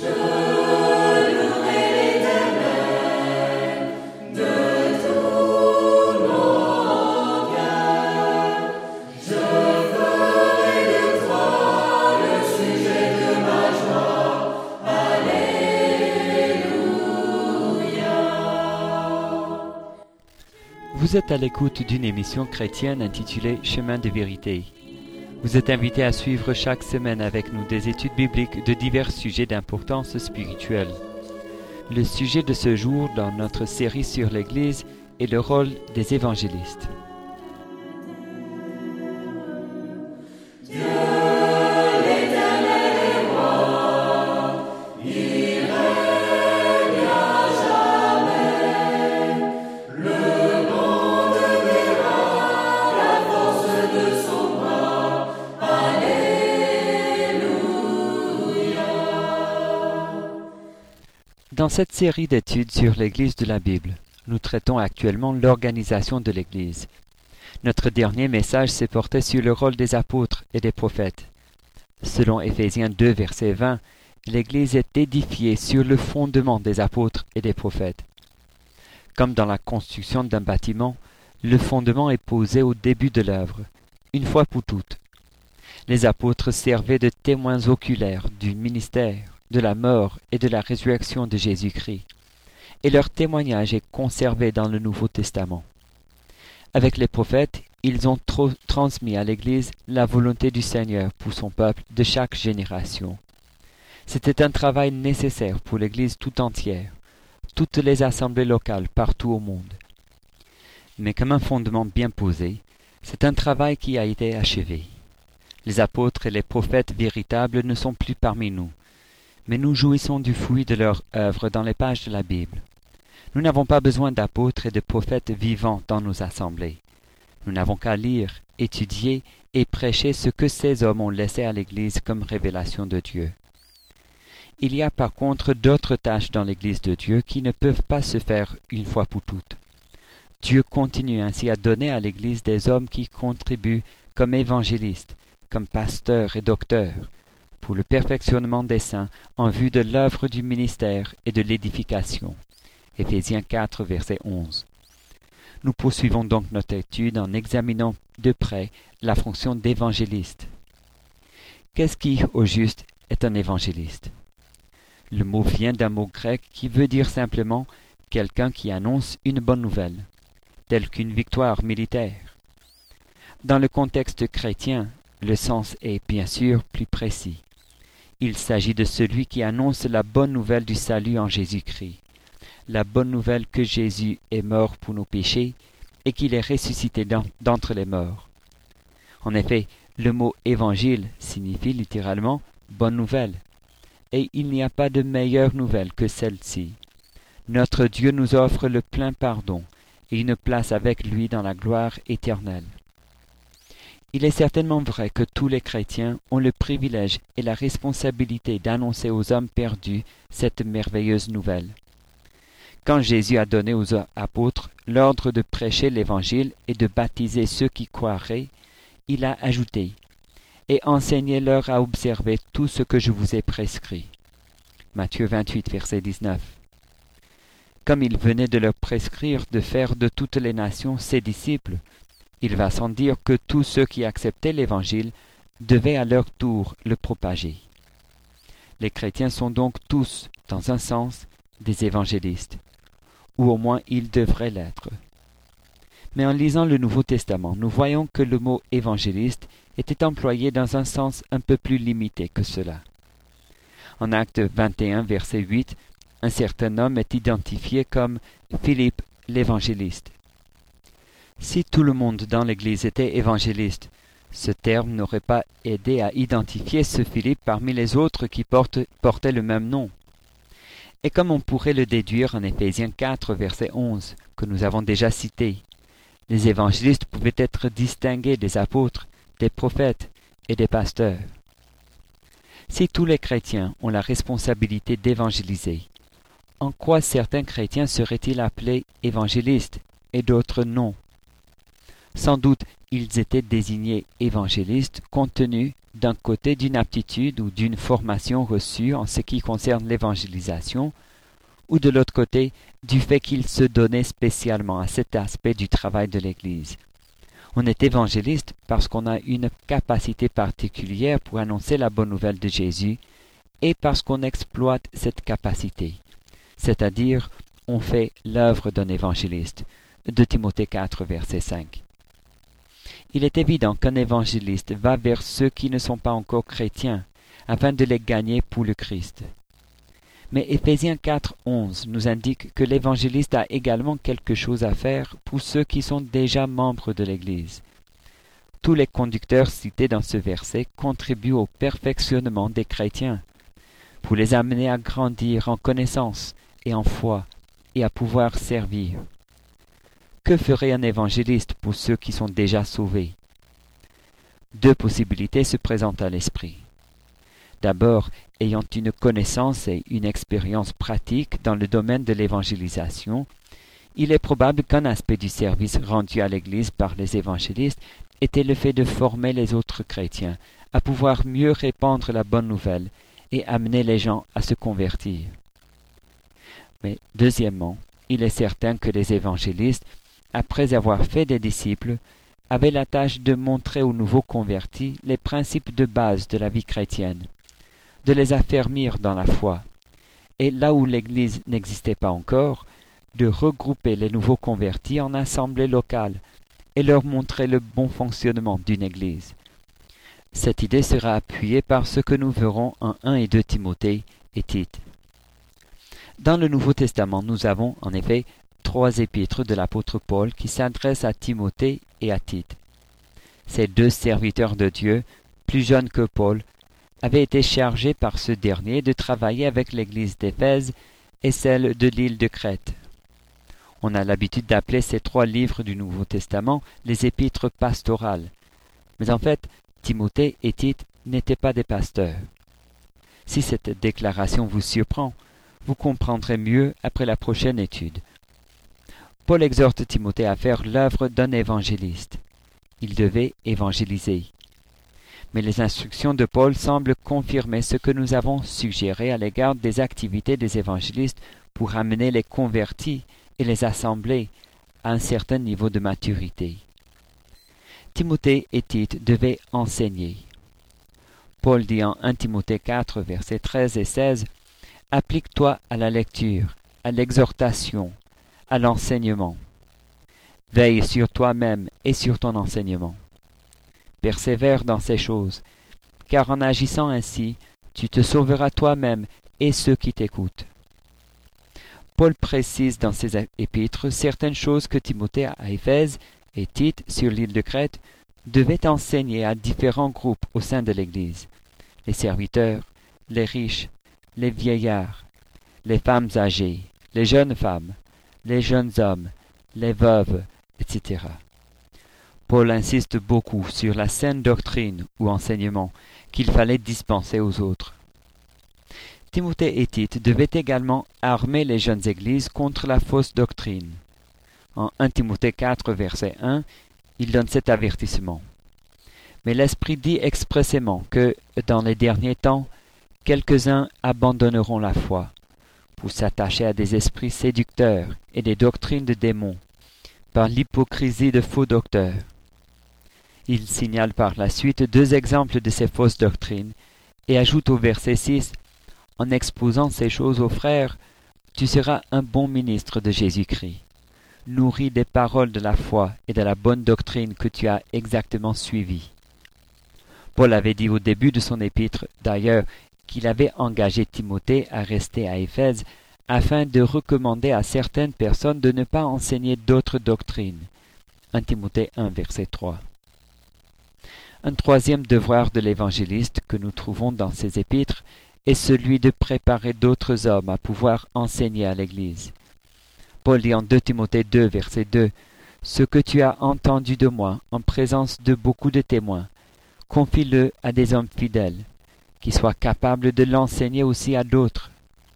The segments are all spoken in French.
Vous êtes à l'écoute d'une émission chrétienne intitulée Chemin de vérité. Vous êtes invité à suivre chaque semaine avec nous des études bibliques de divers sujets d'importance spirituelle. Le sujet de ce jour dans notre série sur l'Église est le rôle des évangélistes. Dans cette série d'études sur l'Église de la Bible, nous traitons actuellement l'organisation de l'Église. Notre dernier message s'est porté sur le rôle des apôtres et des prophètes. Selon Éphésiens 2, verset 20, l'Église est édifiée sur le fondement des apôtres et des prophètes. Comme dans la construction d'un bâtiment, le fondement est posé au début de l'œuvre, une fois pour toutes. Les apôtres servaient de témoins oculaires du ministère, de la mort et de la résurrection de Jésus-Christ, et leur témoignage est conservé dans le Nouveau Testament. Avec les prophètes, ils ont transmis à l'Église la volonté du Seigneur pour son peuple de chaque génération. C'était un travail nécessaire pour l'Église tout entière, toutes les assemblées locales partout au monde. Mais comme un fondement bien posé, c'est un travail qui a été achevé. Les apôtres et les prophètes véritables ne sont plus parmi nous, mais nous jouissons du fruit de leur œuvre dans les pages de la Bible. Nous n'avons pas besoin d'apôtres et de prophètes vivants dans nos assemblées. Nous n'avons qu'à lire, étudier et prêcher ce que ces hommes ont laissé à l'Église comme révélation de Dieu. Il y a par contre d'autres tâches dans l'Église de Dieu qui ne peuvent pas se faire une fois pour toutes. Dieu continue ainsi à donner à l'Église des hommes qui contribuent comme évangélistes, comme pasteurs et docteurs, pour le perfectionnement des saints en vue de l'œuvre du ministère et de l'édification. Éphésiens 4, verset 11. Nous poursuivons donc notre étude en examinant de près la fonction d'évangéliste. Qu'est-ce qui, au juste, est un évangéliste? Le mot vient d'un mot grec qui veut dire simplement quelqu'un qui annonce une bonne nouvelle, telle qu'une victoire militaire. Dans le contexte chrétien, le sens est bien sûr plus précis. Il s'agit de celui qui annonce la bonne nouvelle du salut en Jésus-Christ, la bonne nouvelle que Jésus est mort pour nos péchés et qu'il est ressuscité d'entre les morts. En effet, le mot « évangile » signifie littéralement « bonne nouvelle », et il n'y a pas de meilleure nouvelle que celle-ci. Notre Dieu nous offre le plein pardon et une place avec lui dans la gloire éternelle. Il est certainement vrai que tous les chrétiens ont le privilège et la responsabilité d'annoncer aux hommes perdus cette merveilleuse nouvelle. Quand Jésus a donné aux apôtres l'ordre de prêcher l'Évangile et de baptiser ceux qui croiraient, il a ajouté « Et enseignez-leur à observer tout ce que je vous ai prescrit. » Matthieu 28, verset 19. Comme il venait de leur prescrire de faire de toutes les nations ses disciples, il va sans dire que tous ceux qui acceptaient l'Évangile devaient à leur tour le propager. Les chrétiens sont donc tous, dans un sens, des évangélistes, ou au moins ils devraient l'être. Mais en lisant le Nouveau Testament, nous voyons que le mot évangéliste était employé dans un sens un peu plus limité que cela. En Actes 21, verset 8, un certain homme est identifié comme Philippe l'évangéliste. Si tout le monde dans l'Église était évangéliste, ce terme n'aurait pas aidé à identifier ce Philippe parmi les autres qui portaient le même nom. Et comme on pourrait le déduire en Éphésiens 4, verset 11, que nous avons déjà cité, les évangélistes pouvaient être distingués des apôtres, des prophètes et des pasteurs. Si tous les chrétiens ont la responsabilité d'évangéliser, en quoi certains chrétiens seraient-ils appelés évangélistes et d'autres non? Sans doute, ils étaient désignés évangélistes compte tenu d'un côté d'une aptitude ou d'une formation reçue en ce qui concerne l'évangélisation, ou de l'autre côté du fait qu'il se donnait spécialement à cet aspect du travail de l'Église. On est évangéliste parce qu'on a une capacité particulière pour annoncer la bonne nouvelle de Jésus et parce qu'on exploite cette capacité, c'est-à-dire on fait l'œuvre d'un évangéliste. 2 Timothée 4, verset 5. Il est évident qu'un évangéliste va vers ceux qui ne sont pas encore chrétiens, afin de les gagner pour le Christ. Mais Éphésiens 4, 11 nous indique que l'évangéliste a également quelque chose à faire pour ceux qui sont déjà membres de l'Église. Tous les conducteurs cités dans ce verset contribuent au perfectionnement des chrétiens, pour les amener à grandir en connaissance et en foi, et à pouvoir servir. Que ferait un évangéliste pour ceux qui sont déjà sauvés? Deux possibilités se présentent à l'esprit. D'abord, ayant une connaissance et une expérience pratique dans le domaine de l'évangélisation, il est probable qu'un aspect du service rendu à l'Église par les évangélistes était le fait de former les autres chrétiens à pouvoir mieux répandre la bonne nouvelle et amener les gens à se convertir. Mais deuxièmement, il est certain que les évangélistes, après avoir fait des disciples, avaient la tâche de montrer aux nouveaux convertis les principes de base de la vie chrétienne, de les affermir dans la foi, et là où l'Église n'existait pas encore, de regrouper les nouveaux convertis en assemblées locales et leur montrer le bon fonctionnement d'une Église. Cette idée sera appuyée par ce que nous verrons en 1 et 2 Timothée et Tite. Dans le Nouveau Testament, nous avons en effet 3 épîtres de l'apôtre Paul qui s'adressent à Timothée et à Tite. Ces 2 serviteurs de Dieu, plus jeunes que Paul, avaient été chargés par ce dernier de travailler avec l'église d'Éphèse et celle de l'île de Crète. On a l'habitude d'appeler ces 3 livres du Nouveau Testament les épîtres pastorales. Mais en fait, Timothée et Tite n'étaient pas des pasteurs. Si cette déclaration vous surprend, vous comprendrez mieux après la prochaine étude. Paul exhorte Timothée à faire l'œuvre d'un évangéliste. Il devait évangéliser. Mais les instructions de Paul semblent confirmer ce que nous avons suggéré à l'égard des activités des évangélistes pour amener les convertis et les assemblées à un certain niveau de maturité. Timothée et Tite devaient enseigner. Paul dit en 1 Timothée 4, versets 13 et 16, « Applique-toi à la lecture, à l'exhortation, à l'enseignement. Veille sur toi-même et sur ton enseignement. Persévère dans ces choses, car en agissant ainsi, tu te sauveras toi-même et ceux qui t'écoutent. » Paul précise dans ses épîtres certaines choses que Timothée à Éphèse et Tite sur l'île de Crète devaient enseigner à différents groupes au sein de l'Église, les serviteurs, les riches, les vieillards, les femmes âgées, les jeunes femmes, les jeunes hommes, les veuves, etc. Paul insiste beaucoup sur la saine doctrine ou enseignement qu'il fallait dispenser aux autres. Timothée et Tite devaient également armer les jeunes églises contre la fausse doctrine. En 1 Timothée 4, verset 1, il donne cet avertissement. Mais l'Esprit dit expressément que, dans les derniers temps, quelques-uns abandonneront la foi, pour s'attacher à des esprits séducteurs et des doctrines de démons, par l'hypocrisie de faux docteurs. Il signale par la suite 2 exemples de ces fausses doctrines et ajoute au verset 6, « En exposant ces choses aux frères, tu seras un bon ministre de Jésus-Christ, nourri des paroles de la foi et de la bonne doctrine que tu as exactement suivies. » Paul avait dit au début de son épître, d'ailleurs, qu'il avait engagé Timothée à rester à Éphèse afin de recommander à certaines personnes de ne pas enseigner d'autres doctrines. 1 Timothée 1, verset 3. Un troisième devoir de l'évangéliste que nous trouvons dans ces épîtres est celui de préparer d'autres hommes à pouvoir enseigner à l'Église. Paul dit en 2 Timothée 2, verset 2, « Ce que tu as entendu de moi en présence de beaucoup de témoins, confie-le à des hommes fidèles, qui soient capables de l'enseigner aussi à d'autres. »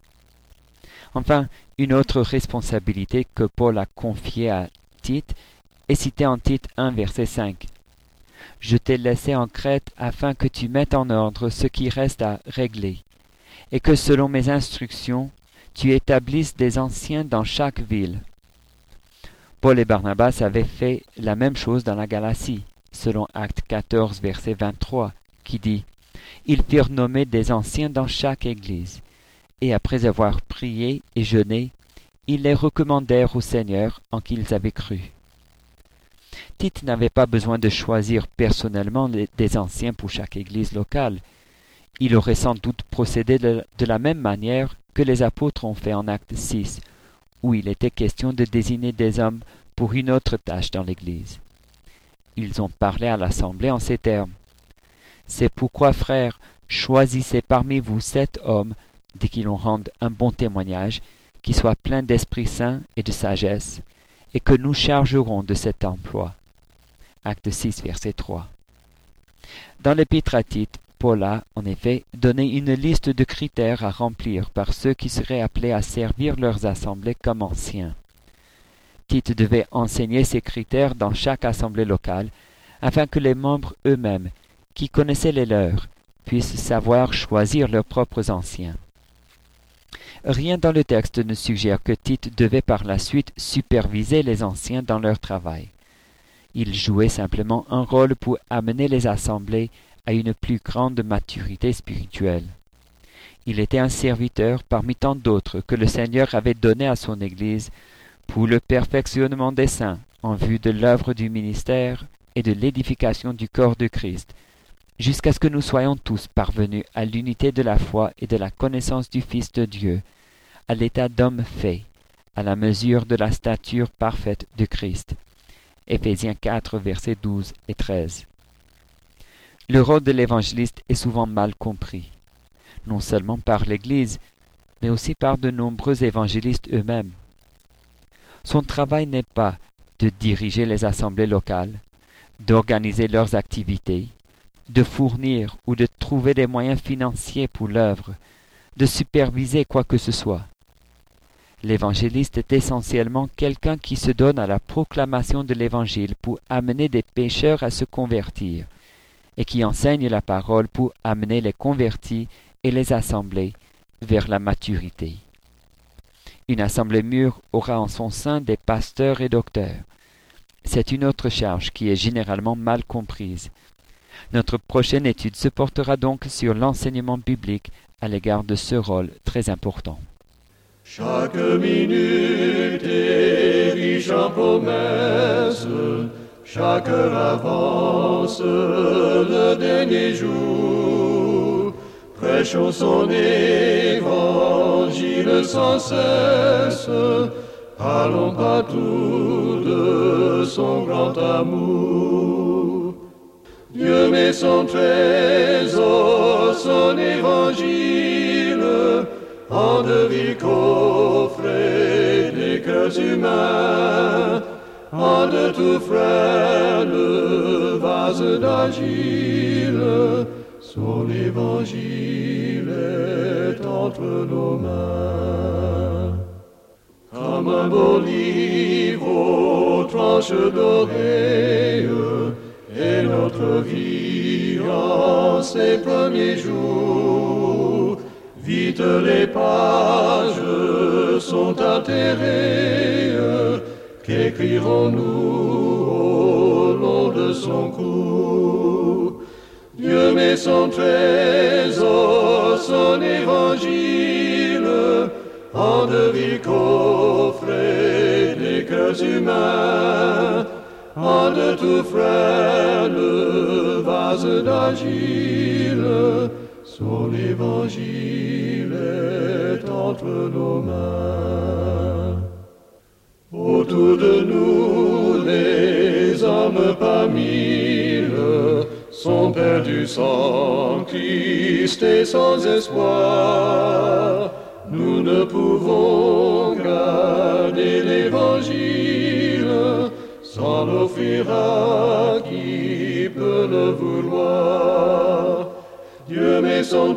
Enfin, une autre responsabilité que Paul a confiée à Tite est citée en Tite 1, verset 5. Je t'ai laissé en Crète afin que tu mettes en ordre ce qui reste à régler, et que selon mes instructions, tu établisses des anciens dans chaque ville. » Paul et Barnabas avaient fait la même chose dans la Galatie, selon Actes 14, verset 23, qui dit « Ils firent nommer des anciens dans chaque église, et après avoir prié et jeûné, ils les recommandèrent au Seigneur en qui ils avaient cru. » Tite n'avait pas besoin de choisir personnellement des anciens pour chaque église locale. Il aurait sans doute procédé de la même manière que les apôtres ont fait en Acte 6, où il était question de désigner des hommes pour une autre tâche dans l'Église. Ils ont parlé à l'Assemblée en ces termes. « C'est pourquoi, frères, choisissez parmi vous 7 hommes, dès qu'ils en rendent un bon témoignage, qui soient pleins d'Esprit Saint et de sagesse, et que nous chargerons de cet emploi. » Acte 6, verset 3. Dans l'Épître à Tite, Paul a, en effet, donné une liste de critères à remplir par ceux qui seraient appelés à servir leurs assemblées comme anciens. Tite devait enseigner ces critères dans chaque assemblée locale, afin que les membres eux-mêmes, qui connaissaient les leurs, puissent savoir choisir leurs propres anciens. Rien dans le texte ne suggère que Tite devait par la suite superviser les anciens dans leur travail. Il jouait simplement un rôle pour amener les assemblées à une plus grande maturité spirituelle. Il était un serviteur parmi tant d'autres que le Seigneur avait donné à son Église pour le perfectionnement des saints en vue de l'œuvre du ministère et de l'édification du corps de Christ, jusqu'à ce que nous soyons tous parvenus à l'unité de la foi et de la connaissance du Fils de Dieu, à l'état d'homme fait, à la mesure de la stature parfaite de Christ. Éphésiens 4, versets 12 et 13. Le rôle de l'évangéliste est souvent mal compris, non seulement par l'Église, mais aussi par de nombreux évangélistes eux-mêmes. Son travail n'est pas de diriger les assemblées locales, d'organiser leurs activités, de fournir ou de trouver des moyens financiers pour l'œuvre, de superviser quoi que ce soit. L'évangéliste est essentiellement quelqu'un qui se donne à la proclamation de l'Évangile pour amener des pécheurs à se convertir, et qui enseigne la parole pour amener les convertis et les assemblées vers la maturité. Une assemblée mûre aura en son sein des pasteurs et docteurs. C'est une autre charge qui est généralement mal comprise. Notre prochaine étude se portera donc sur l'enseignement biblique à l'égard de ce rôle très important. Chaque minute est riche en promesses, chaque heure avance le dernier jour. Prêchons son évangile sans cesse, parlons partout de son grand amour. Dieu met son trésor, son évangile, en de vils coffrets des cœurs humains, en de tout frêle vase d'argile, son évangile est entre nos mains. Comme un beau livre aux tranches dorées, et notre vie en ses premiers jours. Vite les pages sont atterrées, qu'écrirons-nous au long de son cou? Dieu met son trésor, son évangile, en de vils coffrets des cœurs humains, en de tout frêle vase d'argile, son évangile est entre nos mains. Autour de nous, les hommes par mille sont perdus sans Christ et sans espoir. Nous ne pouvons garder l'évangile sans l'offrir à qui peut le vouloir. Dieu met son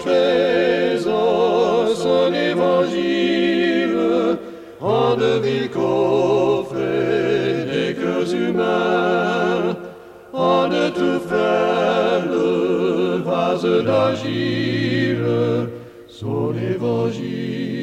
trésor, son évangile, en de vils coffrets des cœurs humains, en de tout frère d'agir, son évangile